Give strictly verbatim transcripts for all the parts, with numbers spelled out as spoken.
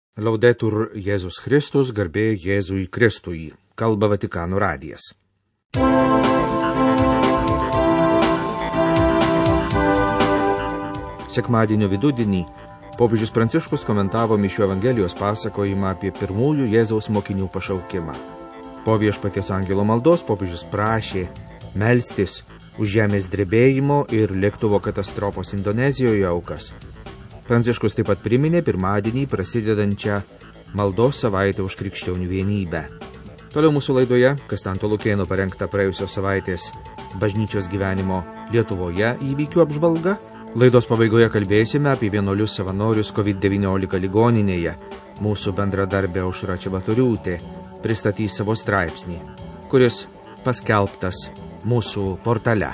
Laudetur Jėzus Kristus, garbė Jėzui Kristui, kalba Vatikano radijas. Sekmadienio vidudienį popiežius Pranciškus komentavo mišių Evangelijos pasakojimą apie pirmųjų Jėzaus mokinių pašaukimą. Po viešpaties angelo maldos popiežius prašė melstis už žemės drebėjimo ir lėktuvo katastrofos Indonezijoje aukas. Pranciškus taip pat priminė pirmadienį prasidedančią maldos savaitę už krikščionių vienybę. Toliau mūsų laidoje Kastanto Lukėno parengta praėjusios savaitės bažnyčios gyvenimo Lietuvoje įvykių apžvalga. Laidos pabaigoje kalbėsime apie vienuolius savanorius kovid devyniolika ligoninėje. Mūsų bendradarbė Aušra Čebatoriūtė pristatys savo straipsnį, kuris paskelbtas mūsų portale.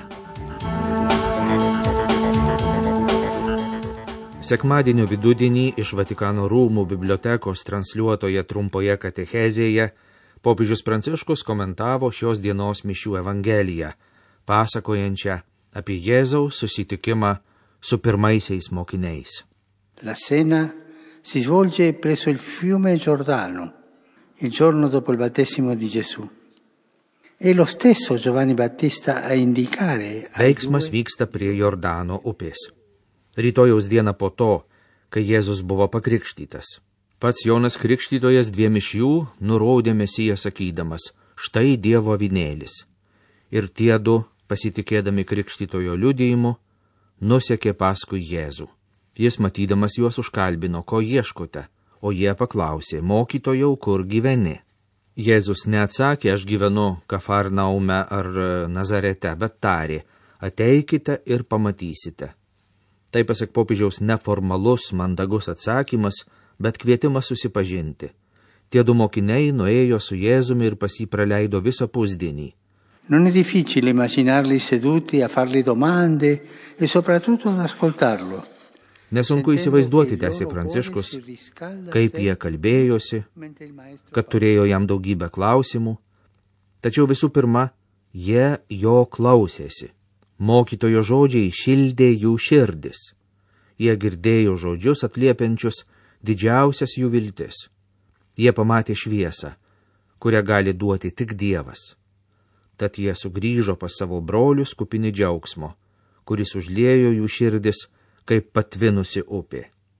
Sekmadienio vidudienį iš Vatikano rūmų bibliotekos transliuotoje trumpoje katechezėje popiežius Pranciškus komentavo šios dienos mišių Evangeliją, pasakojančią apie Jėzaus susitikimą su pirmaisiais mokiniais. La cena si svolge presso il fiume Giordano, il giorno dopo il battesimo di Gesù. E lo stesso Giovanni Battista a indicare. Veiksmas vyksta prie Jordano upės. Rytojaus dieną po to, kai Jėzus buvo pakrikštytas. Pats Jonas Krikštytojas dviem iš jų nurodė Mesiją sakydamas, štai Dievo avinėlis. Ir tie du, pasitikėdami Krikštytojo liudijimu, nusekė paskui Jėzų. Jis matydamas juos užkalbino, ko ieškote, o jie paklausė, mokytojau, kur gyveni? Jėzus neatsakė, aš gyvenu Kafarnaume ar Nazarete, bet tarė, ateikite ir pamatysite. Tai pasak popiežiaus neformalus, mandagus atsakymas, bet kvietimas susipažinti. Tie du mokiniai nuėjo su Jėzumi ir pas jį praleido visą pusdienį. Non è difficile immaginarli seduti a fargli domande e soprattutto ad ascoltarlo. Nesunku įsivaizduoti, tęsė Pranciškus, kaip jie kalbėjosi, kad turėjo jam daugybę klausimų, tačiau visų pirma, jie jo klausėsi. Mokytojo žodžiai šildė jų širdis. Jie girdėjo žodžius atliepiančius didžiausias jų viltis. Jie pamatė šviesą, kurią gali duoti tik Dievas. Tad jie sugrįžo pas savo brolius kupini džiaugsmo, kuris užliejo jų širdis kaip patvinusi upė.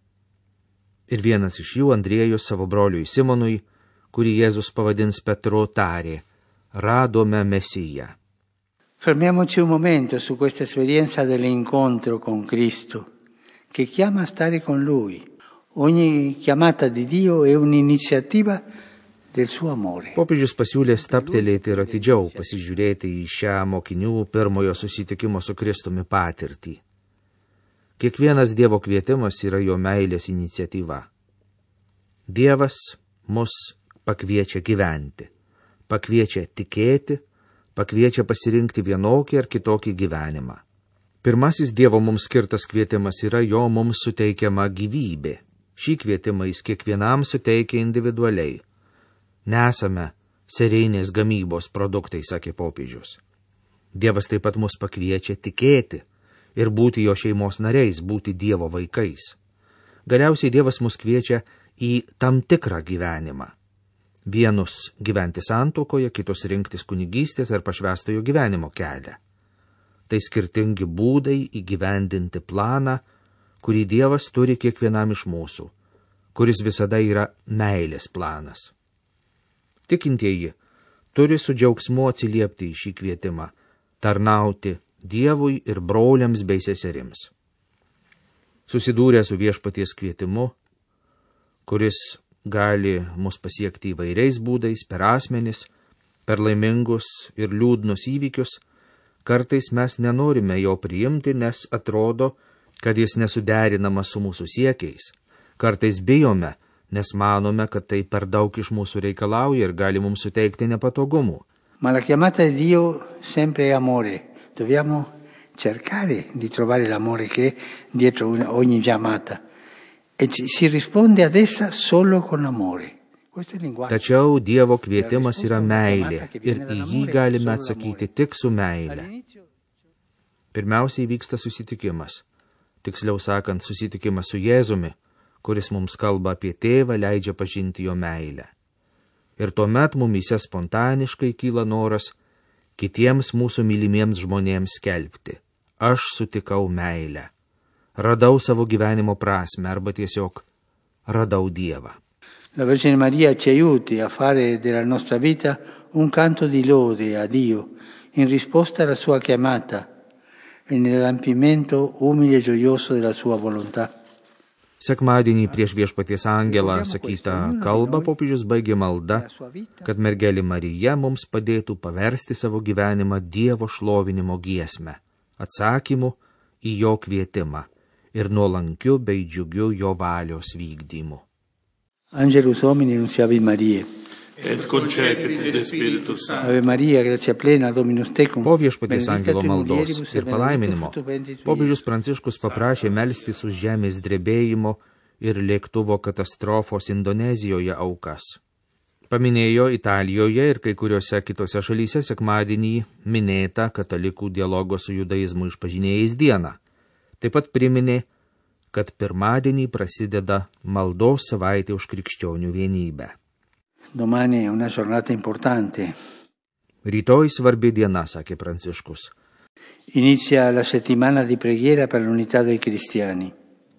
Ir vienas iš jų, Andriejus, savo broliui Simonui, kurį Jėzus pavadins Petru, tarė, radome Mesiją. Fermiamoci un momento su questa esperienza dell'incontro con Cristo, che chiama a stare con Lui. Ogni chiamata di Dio è un'iniziativa del suo amore. Popiežius pasiūlė stabtelėti ir atidžiau pasižiūrėti į šią mokinių pirmojo susitikimo su Kristumi patirtį. Kiekvienas Dievo kvietimas yra jo meilės iniciatyva. Dievas mus pakviečia gyventi, pakviečia tikėti, pakviečia pasirinkti vienokį ar kitokį gyvenimą. Pirmasis Dievo mums skirtas kvietimas yra jo mums suteikiama gyvybė. Šį kvietimą jis kiekvienam suteikia individualiai. Nesame serijinės gamybos produktai, sakė popiežius. Dievas taip pat mus pakviečia tikėti ir būti jo šeimos nariais, būti Dievo vaikais. Galiausiai Dievas mus kviečia į tam tikrą gyvenimą. Vienus gyventi santuokoje, kitus rinktis kunigystės ar pašvęstojo gyvenimo kelią. Tai skirtingi būdai įgyvendinti planą, kurį Dievas turi kiekvienam iš mūsų, kuris visada yra meilės planas. Tikintieji turi su džiaugsmu atsiliepti į šį kvietimą, tarnauti Dievui ir broliams bei seserims. Susidūrę su viešpaties kvietimu, kuris gali mus pasiekti įvairiais būdais, per asmenis, per laimingus ir liūdnus įvykius, kartais mes nenorime jo priimti, nes atrodo, kad jis nesuderinamas su mūsų siekiais. Kartais bijome, nes manome, kad tai per daug iš mūsų reikalauja ir gali mums suteikti nepatogumų. Ma la chiamata di Dio sempre è amore. Dobbiamo cercare di trovare l'amore che è dietro ogni chiamata. E si risponde ad essa solo con amore. Tačiau Dievo kvietimas yra meilė ir į jį galime atsakyti tik su meile. Pirmiausiai vyksta susitikimas, tiksliau sakant, susitikimas su Jėzumi, kuris mums kalba apie tėvą, leidžia pažinti jo meilę. Ir tuomet mumyse spontaniškai kyla noras kitiems mūsų mylimiems žmonėms skelbti: aš sutikau meilę, radau savo gyvenimo prasmę arba tiesiog radau Dievą. La Vergine Maria ci aiuti a fare della nostra vita un canto di lode a Dio in risposta alla sua chiamata e nell'adempimento umile e gioioso della sua volontà. Sekmadienį prieš Viešpaties angelą sakytą kalbą popiežius baigė malda, kad mergelė Marija mums padėtų paversti savo gyvenimą Dievo šlovinimo giesmę, atsakymu į jo kvietimą ir nuolankiu bei džiugiu jo valios vykdymu. Angelus Domini nunciavi Mariae. Et concepit de Spiritus Sancti. Ave Maria, gratia plena, Dominus tecum. Po Viešpaties angelo maldos ir palaiminimo popiežius Pranciškus paprašė melstis už žemės drebėjimo ir lėktuvo katastrofos Indonezijoje aukas. Paminėjo Italijoje ir kai kuriuose kitose šalyse sekmadienį minėtą katalikų dialogo su judaizmu išpažinėjais dieną. Taip pat priminė, kad pirmadienį prasideda maldos savaitė už krikščionių vienybę. Domani è una giornata importante. Rytoj svarbi diena, sakė Pranciškus. Inizia la settimana di preghiera per l'unità dei cristiani.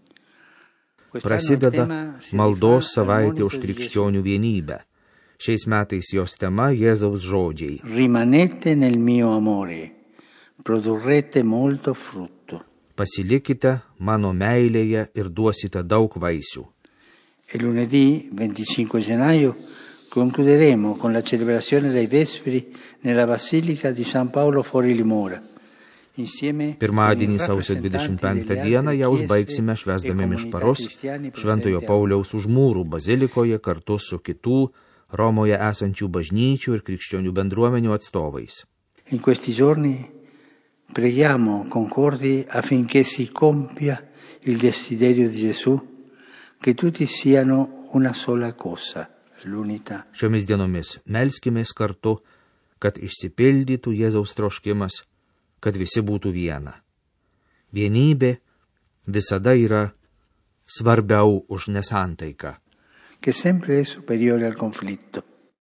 Prasideda maldos savaitė už krikščionių vienybę. Šiais metais jos tema Jėzaus žodžiai. Rimanete nel mio amore, produrrete molto frutto. Pasilikite mano meilėje ir duosite daug vaisių. E lunedì venticinque gennaio concluderemo con la celebrazione dei Vespri nella Basilica di San Paolo fuori Limora. Pirmadienį sausio dvidešimt penktą dieną ją užbaigsime švęsdami mišparus Šventojo Pauliaus už mūrų bazilikoje kartu su kitų Romoje esančių bažnyčių ir krikščionių bendruomenių atstovais. In questi giorni preghiamo concordi affinché si compia il desiderio di Gesù che tutti siano una sola cosa, l'unità. Šiomis dienomis melskimės kartu, kad išsipildytų Jėzaus troškimas, kad visi būtų viena. Vienybė visada yra svarbiau už nesantaiką. Che sempre è superiore al conflitto.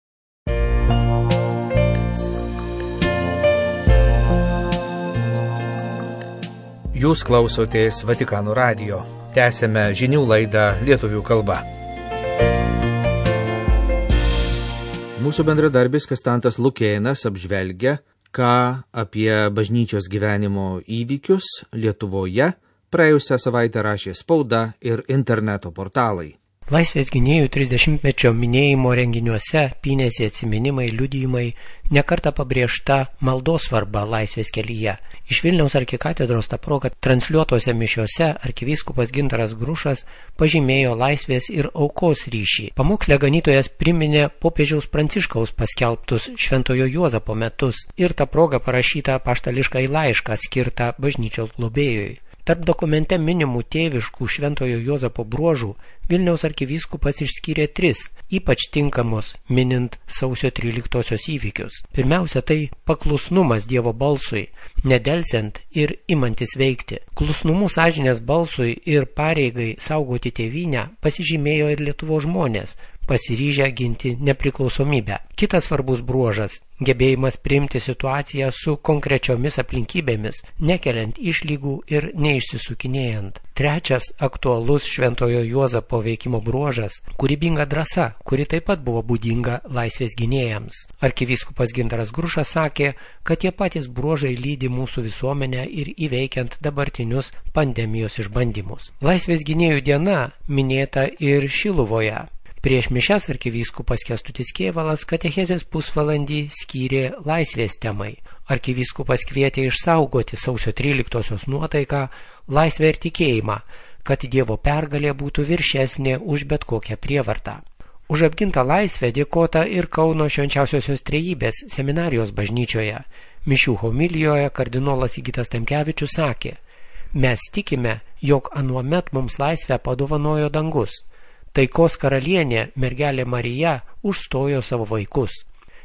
Jūs klausotės Vatikano radijo. Tęsėme žinių laidą lietuvių kalba. Mūsų bendradarbis Kastantas Lukėnas apžvelgia, ką apie bažnyčios gyvenimo įvykius Lietuvoje praėjusią savaitę rašė spauda ir interneto portalai. Laisvės gynėjų trisdešimtmečio minėjimo renginiuose pynėsi atsiminimai, liudijimai, nekartą pabrėžta maldos svarba laisvės kelyje. Iš Vilniaus arkikatedros ta proga transliuotose mišiose arkivyskupas Gintaras Grušas pažymėjo laisvės ir aukos ryšį. Pamoksle ganytojas priminė popiežiaus Pranciškaus paskelbtus Šventojo Juozapo metus ir ta proga parašytą apaštališką laišką skirtą bažnyčios globėjui. Tarp dokumente minimų tėviškų Šventojo Juozapo bruožų Vilniaus arkivyskupas išskyrė tris, ypač tinkamos minint sausio tryliktosios įvykius. Pirmiausia, tai paklusnumas Dievo balsui, nedelsiant ir imantis veikti. Klusnumu sąžinės balsui ir pareigai saugoti tėvynę pasižymėjo ir Lietuvos žmonės, pasiryžę ginti nepriklausomybę. Kitas svarbus bruožas – gebėjimas priimti situaciją su konkrečiomis aplinkybėmis, nekeliant išlygų ir neišsisukinėjant. Trečias aktualus Šventojo Juozapo veikimo bruožas – kūrybinga drąsa, kuri taip pat buvo būdinga laisvės gynėjams. Arkivyskupas Gintaras Grušas sakė, kad tie patys bruožai lydi mūsų visuomenę ir įveikiant dabartinius pandemijos išbandymus. Laisvės gynėjų diena minėta ir Šiluvoje. Prieš mišias arkivyskupas Kęstutis Kėvalas katechezės pusvalandį skyrė laisvės temai. Arkivyskupas kvietė išsaugoti sausio tryliktosios nuotaiką, laisvę ir tikėjimą, kad Dievo pergalė būtų viršesnė už bet kokią prievartą. Už apgintą laisvę dėkota ir Kauno Švenčiausiosios Trejybės seminarijos bažnyčioje. Mišių homilijoje kardinolas Sigitas Tamkevičius sakė: mes tikime, jog anuomet mums laisvę padovanojo dangus. Taikos karalienė, mergelė Marija, užstojo savo vaikus.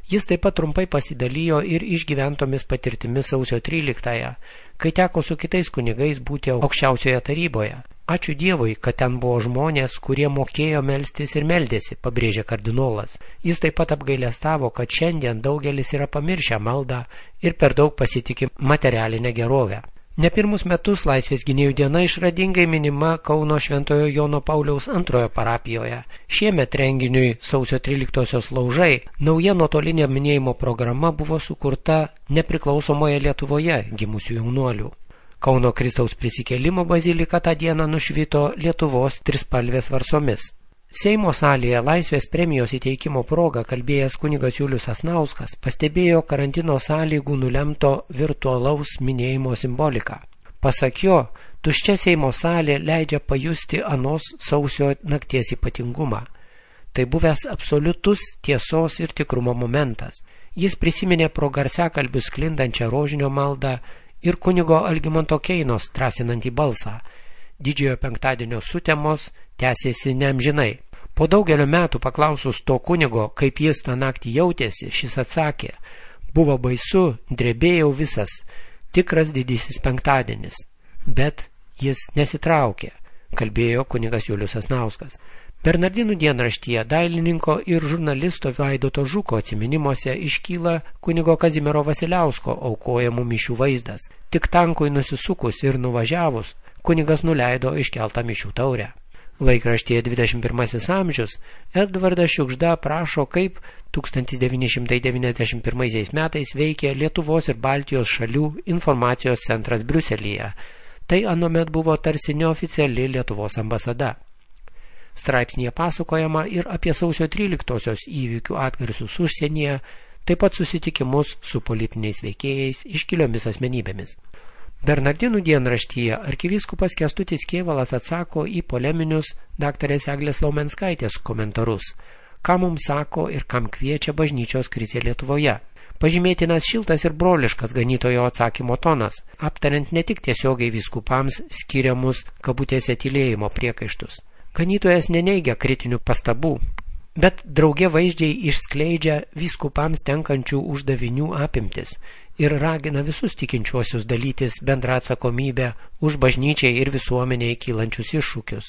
Jis taip pat trumpai pasidalijo ir išgyventomis patirtimis sausio tryliktąją, kai teko su kitais kunigais būti aukščiausioje taryboje. Ačiū Dievui, kad ten buvo žmonės, kurie mokėjo melstis ir meldėsi, pabrėžė kardinolas. Jis taip pat apgailestavo, kad šiandien daugelis yra pamiršę maldą ir per daug pasitikė materialinę gerovę. Ne pirmus metus Laisvės gynėjų diena išradingai minima Kauno Šventojo Jono Pauliaus antrojo parapijoje. Šiemet renginiui sausio tryliktosios laužai nauja nuotolinė minėjimo programa buvo sukurta nepriklausomoje Lietuvoje gimusių jaunuolių. Kauno Kristaus prisikėlimo bazilika tą dieną nušvito Lietuvos trispalvės varsomis. Seimo salėje Laisvės premijos įteikimo proga kalbėjęs kunigas Julius Sasnauskas pastebėjo karantino sąlygų nulemto virtualaus minėjimo simboliką. Pasak jo, tuščia Seimo salė leidžia pajusti anos sausio nakties ypatingumą. Tai buvęs absoliutus tiesos ir tikrumo momentas. Jis prisiminė pro garsiakalbių sklindančią rožinio maldą ir kunigo Algimanto Keinos drąsinantį balsą. Didžiojo penktadienio sutemos tęsėsi neamžinai. Po daugelio metų paklausus to kunigo, kaip jis tą naktį jautėsi, šis atsakė: buvo baisu, drebėjau visas, tikras didysis penktadienis. Bet jis nesitraukė, kalbėjo kunigas Julius Sasnauskas. Bernardinų dienraštyje dailininko ir žurnalisto Vaidoto Žuko atsiminimuose iškyla kunigo Kazimiero Vasiliausko aukojamų mišių vaizdas. Tik tankui nusisukus ir nuvažiavus, kunigas nuleido iškeltą mišių taurę. Laikraštyje dvidešimt pirmasis amžius Edvardas Šiugžda aprašo, kaip tūkstantis devyni šimtai devyniasdešimt pirmaisiais metais veikė Lietuvos ir Baltijos šalių informacijos centras Briuselyje. Tai anuomet buvo tarsi neoficiali Lietuvos ambasada. Straipsnyje pasakojama ir apie sausio tryliktosios įvykių atgarsius užsienyje, taip pat susitikimus su politiniais veikėjais, iškiliomis asmenybėmis. Bernardinų dienraštyje arkivyskupas Kęstutis Kėvalas atsako į poleminius daktarės Eglės Laumenskaitės komentarus, ką mums sako ir kam kviečia bažnyčios krizė Lietuvoje. Pažymėtinas šiltas ir broliškas ganytojo atsakymo tonas, aptariant ne tik tiesiogiai vyskupams skiriamus kabutėse tylėjimo priekaištus. Ganytojas neneigia kritinių pastabų, bet drauge vaizdžiai išskleidžia vyskupams tenkančių uždavinių apimtis ir ragina visus tikinčiuosius dalytis bendrą atsakomybę už bažnyčiai ir visuomeniai kylančius iššūkius.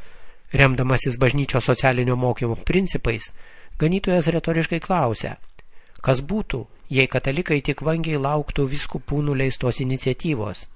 Remdamasis bažnyčios socialinio mokymo principais, ganytojas retoriškai klausia: kas būtų, jei katalikai tik vangiai lauktų vyskupų nuleistos iniciatyvos?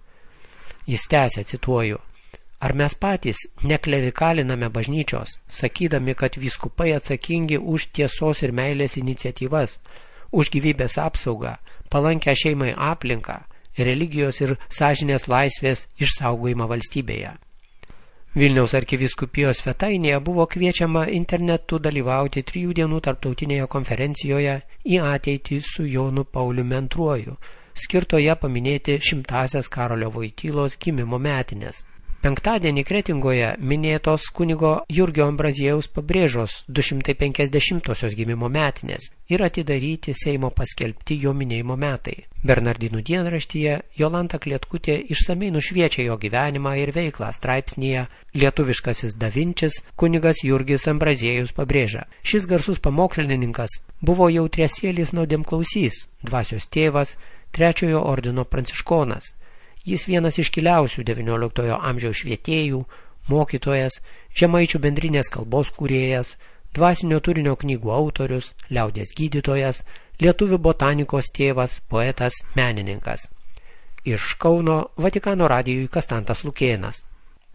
Jis tęsia, cituoju: ar mes patys neklerikaliname bažnyčios, sakydami, kad vyskupai atsakingi už tiesos ir meilės iniciatyvas, už gyvybės apsaugą, palankę šeimai aplinką, religijos ir sąžinės laisvės išsaugojimą valstybėje. Vilniaus arkivyskupijos svetainėje buvo kviečiama internetu dalyvauti trijų dienų tarptautinėje konferencijoje į ateitį su Jonu Pauliumi antruoju, skirtoje paminėti šimtąsias Karolio Voitylos gimimo metinės. Penktadienį Kretingoje minėtos kunigo Jurgio Ambraziejaus Pabrėžos du šimtai penkiasdešimtosios gimimo metinės ir atidaryti Seimo paskelbti jo minėjimo metai. Bernardinų dienraštyje Jolanta Klietkutė išsamei nušviečia jo gyvenimą ir veiklą straipsnyje Lietuviškasis Da Vinčis kunigas Jurgis Ambraziejus Pabrėža. Šis garsus pamokslininkas buvo jautriesėlis nuodėmklausys, dvasios tėvas, trečiojo ordino pranciškonas. Jis vienas iškiliausių devynioliktojo amžiaus švietėjų, mokytojas, žemaičių bendrinės kalbos kūrėjas, dvasinio turinio knygų autorius, liaudies gydytojas, lietuvių botanikos tėvas, poetas, menininkas. Iš Kauno Vatikano radijui Kastantas Lukėnas.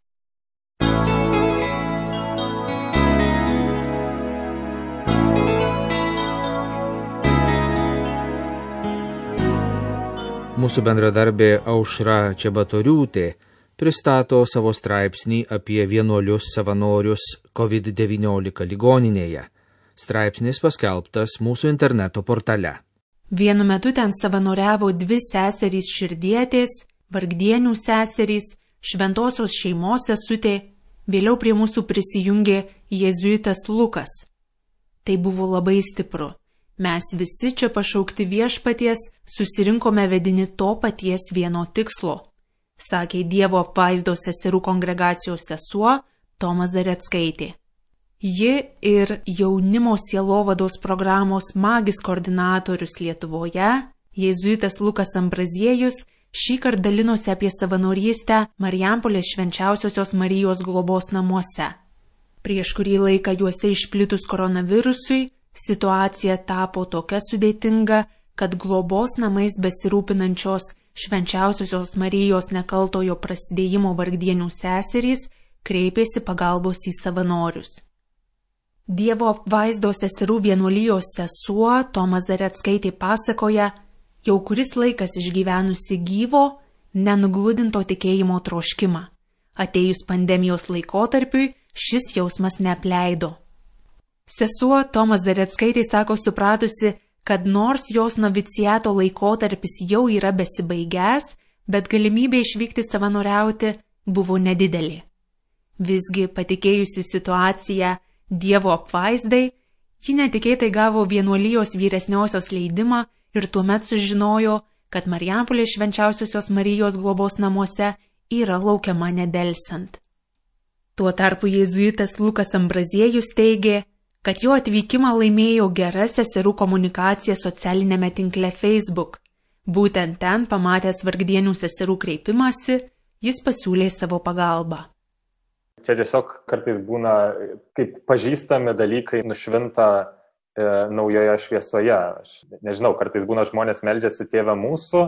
Mūsų bendradarbė Aušra Čebatoriūtė pristato savo straipsnį apie vienuolius savanorius COVID devyniolika ligoninėje. Straipsnis paskelbtas mūsų interneto portale. Vienu metu ten savanoriavo dvi seserys Širdietės, Vargdienių seserys, Šventosios šeimos sesutė, vėliau prie mūsų prisijungė jėzuitas Lukas. Tai buvo labai stipru. Mes visi čia pašaukti viešpaties susirinkome vedini to paties vieno tikslo, sakė Dievo apvaizdos seserų kongregacijos sesuo Toma Zareckaitė. Ji ir jaunimo sielovados programos Magis koordinatorius Lietuvoje, jėzuitas Lukas Ambraziejus, šįkart dalinosi apie savanorystę Marijampolės Švenčiausiosios Marijos globos namuose. Prieš kurį laiką juose išplitus koronavirusui, situacija tapo tokia sudėtinga, kad globos namais besirūpinančios Švenčiausiosios Marijos nekaltojo prasidėjimo vargdienių seserys kreipėsi pagalbos į savanorius. Dievo apvaizdos seserų vienuolijos sesuo Toma Zareckaitė pasakoja, jau kuris laikas išgyvenusi gyvo, nenugludinto tikėjimo troškimą. Atėjus pandemijos laikotarpiui, šis jausmas neapleido. Sesuo Toma Zareckaitė sako supratusi, kad nors jos noviciato laikotarpis jau yra besibaigęs, bet galimybė išvykti savanoriauti buvo nedidelė. Visgi patikėjusi situaciją Dievo apvaizdai, ji netikėtai gavo vienuolijos vyresniosios leidimą ir tuomet sužinojo, kad Marijampolės Švenčiausiosios Marijos globos namuose yra laukiama nedelsant. Tuo tarpu jėzuitas Lukas Ambraziejus teigė, kad jo atvykimą laimėjo gera seserų komunikacija socialinėme tinkle Facebook. Būtent ten, pamatęs vargdienių seserų kreipimąsi, jis pasiūlė savo pagalbą. Čia tiesiog kartais būna, kaip pažįstami dalykai nušvinta e, naujoje šviesoje. Aš nežinau, kartais būna žmonės meldžiasi Tėve mūsų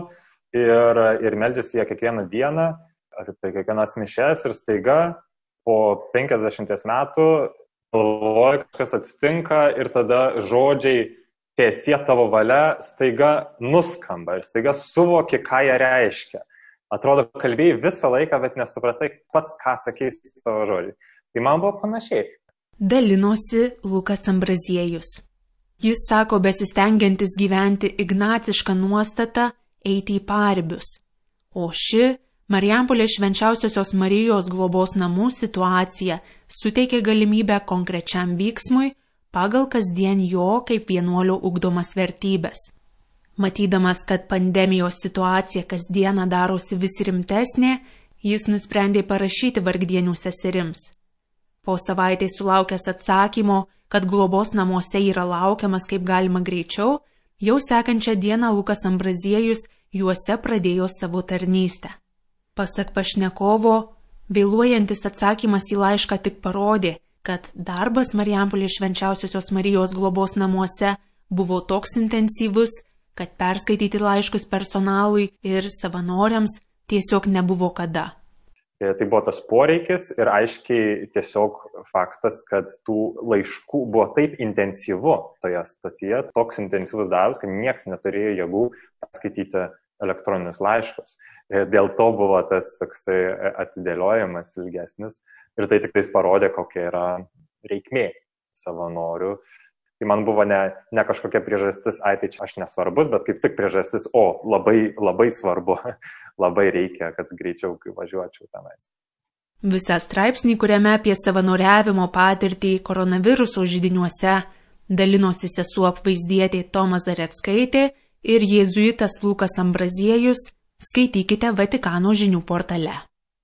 ir, ir meldžiasi jie kiekvieną dieną, ar tai kiekvienas mišes ir staiga po penkiasdešimties metų galvoja, kažkas atsitinka ir tada žodžiai tiesie tavo valia staiga nuskamba ir staiga suvoki, ką jie reiškia. Atrodo, kalbėjai visą laiką, bet nesupratai pats, ką sakys tavo žodžiai. Tai man buvo panašiai. Dalinosi Lukas Ambraziejus. Jis sako, besistengiantis gyventi ignacišką nuostatą eiti į paribius. O ši Marijampolės Švenčiausiosios Marijos globos namų situacija suteikė galimybę konkrečiam vyksmui pagal kasdien jo kaip vienuolio ugdomas vertybės. Matydamas, kad pandemijos situacija kasdieną darosi vis rimtesnė, jis nusprendė parašyti vargdienių seserims. Po savaitės sulaukęs atsakymo, kad globos namuose yra laukiamas kaip galima greičiau, jau sekančią dieną Lukas Ambraziejus juose pradėjo savo tarnystę. Pasak pašnekovo, vėluojantis atsakymas į laišką tik parodė, kad darbas Marijampolės Švenčiausiosios Marijos globos namuose buvo toks intensyvus, kad perskaityti laiškus personalui ir savanoriams tiesiog nebuvo kada. Tai buvo tas poreikis ir aiškiai tiesiog faktas, kad tų laiškų buvo taip intensyvu toje stotyje, toks intensyvus darbas, kad niekas neturėjo jėgų perskaityti elektroninius laiškus. Dėl to buvo tas toksai atidėliojimas ilgesnis ir tai tik tais parodė, kokia yra reikmė savanorių. Tai man buvo ne, ne kažkokia priežastis, ai tai čia aš nesvarbus, bet kaip tik priežastis, o labai, labai svarbu, labai reikia, kad greičiau važiuočiau tenais. Visą straipsnį, kuriame apie savanoriavimo patirtį koronaviruso židiniuose dalinosi sesuo apvaizdietė Toma Zareckaitė ir jėzuitas Lukas Ambraziejus, skaitykite Vatikano žinių portale.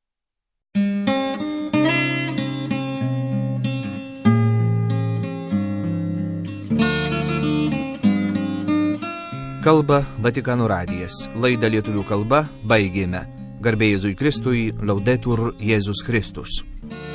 Kalba Vatikano radijas. Laidą lietuvių kalba baigėme. Garbė Jėzui Kristui, Laudetur Jėzus Kristus.